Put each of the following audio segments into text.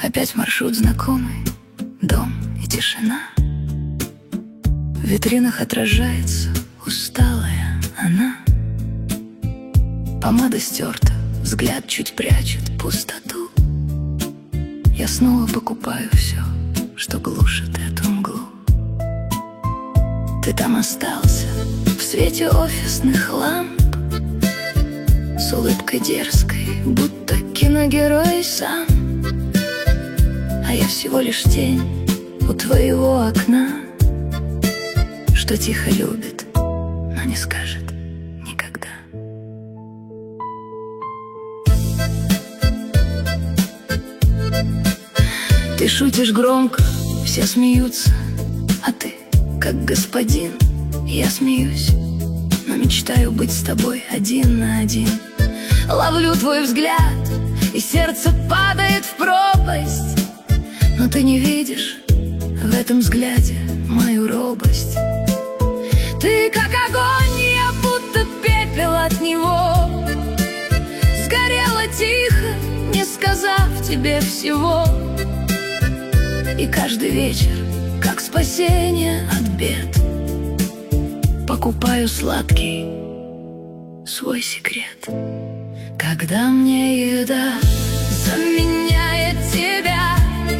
Опять маршрут знакомый, дом и тишина. В витринах отражается усталая она. Помада стерта, взгляд чуть прячет пустоту. Я снова покупаю все, что глушит эту мглу. Ты там остался, в свете офисных ламп, с улыбкой дерзкой, будто киногерой сам. А я всего лишь тень у твоего окна, что тихо любит, но не скажет никогда. Ты шутишь громко, все смеются, а ты, как господин, я смеюсь, но мечтаю быть с тобой один на один. Ловлю твой взгляд, и сердце падает в пропасть, но ты не видишь в этом взгляде мою робость. Ты как огонь, я будто пепел от него, сгорела тихо, не сказав тебе всего. И каждый вечер, как спасение от бед, покупаю сладкий свой секрет. Когда мне еда заменяет тебя,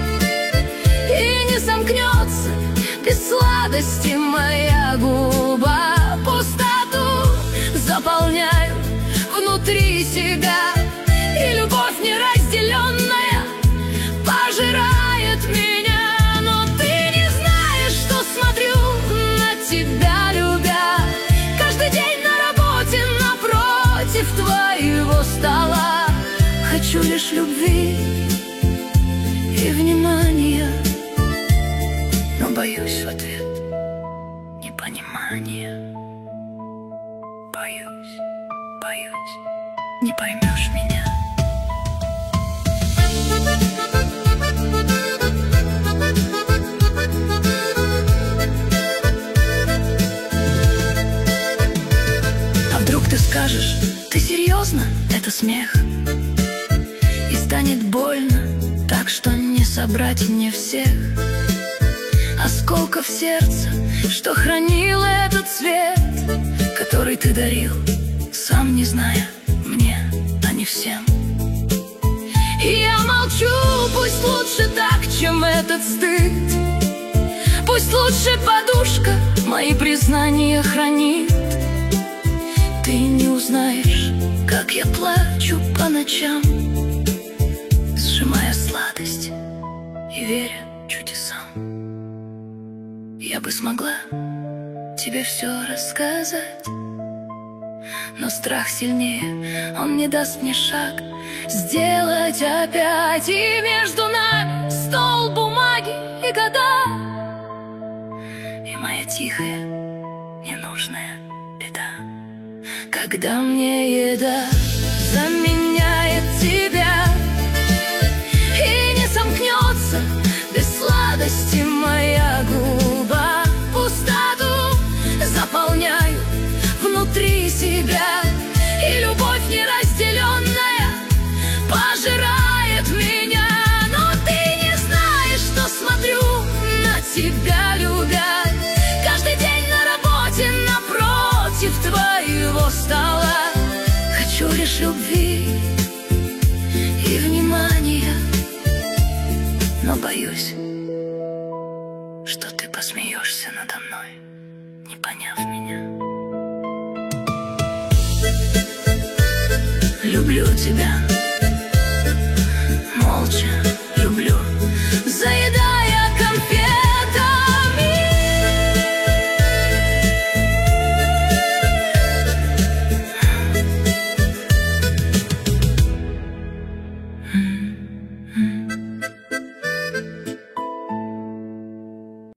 и не сомкнется без сладости моя губа, пустоту заполняю внутри себя, и любовь неразделенная пожирает меня. Но ты не знаешь, что смотрю на тебя, любя, каждый день на работе напротив твоего стола. Хочу лишь любви и внимания, но боюсь в ответ непонимания. Боюсь, не поймешь меня. А вдруг ты скажешь: ты серьезно? Это смех, и станет больно, так что не собрать мне всех осколков сердца, что хранило этот свет, который ты дарил, сам не зная мне, а не всем. И я молчу, пусть лучше так, чем этот стыд. Пусть лучше подушка мои признания хранит. Ты не узнаешь, как я плачу по ночам, сжимая сладость и веря чудесам. Я бы смогла тебе все рассказать, но страх сильнее, он не даст мне шаг сделать опять. И между нами стол бумаги и года, и моя тихая, ненужная беда. Когда мне еда заменяет тебя, и не сомкнется без сладости моя губа, пустоту заполняю внутри себя, и любовь неразделенная пожирает меня. Но ты не знаешь, что смотрю на тебя, любя, каждый день на работе напротив твоего стола. Хочу лишь любви и внимания, но боюсь, что ты посмеешься надо мной, не поняв меня. Люблю тебя.